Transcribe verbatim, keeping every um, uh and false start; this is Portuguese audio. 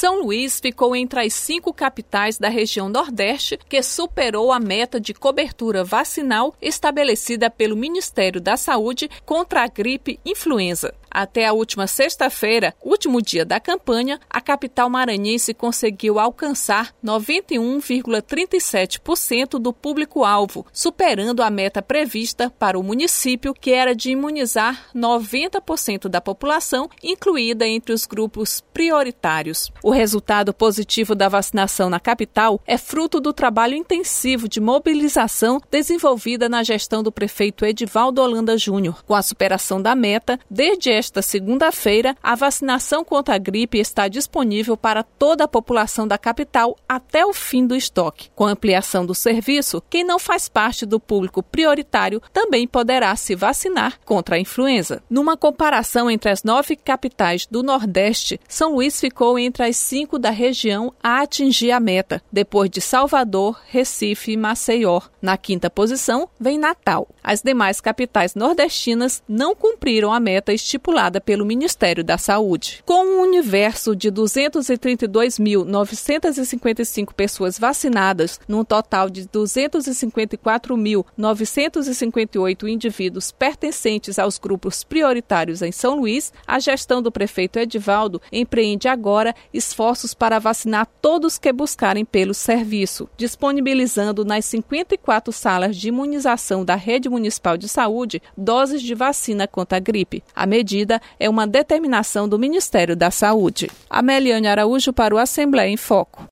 São Luís ficou entre as cinco capitais da região Nordeste que superou a meta de cobertura vacinal estabelecida pelo Ministério da Saúde contra a gripe influenza. Até a última sexta-feira, último dia da campanha, a capital maranhense conseguiu alcançar noventa e um vírgula trinta e sete por cento do público-alvo, superando a meta prevista para o município, que era de imunizar noventa por cento da população, incluída entre os grupos prioritários. O resultado positivo da vacinação na capital é fruto do trabalho intensivo de mobilização desenvolvida na gestão do prefeito Edivaldo Holanda Júnior. Com a superação da meta, desde esta segunda-feira, a vacinação contra a gripe está disponível para toda a população da capital até o fim do estoque. Com a ampliação do serviço, quem não faz parte do público prioritário também poderá se vacinar contra a influenza. Numa comparação entre as nove capitais do Nordeste, São Luís ficou entre as cinco da região a atingir a meta, depois de Salvador, Recife e Maceió. Na quinta posição vem Natal. As demais capitais nordestinas não cumpriram a meta estipulada pelo Ministério da Saúde. Com um universo de duzentos e trinta e dois mil novecentas e cinquenta e cinco pessoas vacinadas, num total de duzentos e cinquenta e quatro mil novecentos e cinquenta e oito indivíduos pertencentes aos grupos prioritários em São Luís, a gestão do prefeito Edivaldo empreende agora esforços para vacinar todos que buscarem pelo serviço, disponibilizando nas cinquenta e quatro salas de imunização da Rede Municipal de Saúde doses de vacina contra a gripe. A medida é uma determinação do Ministério da Saúde. Ameliane Araújo para o Assembleia em Foco.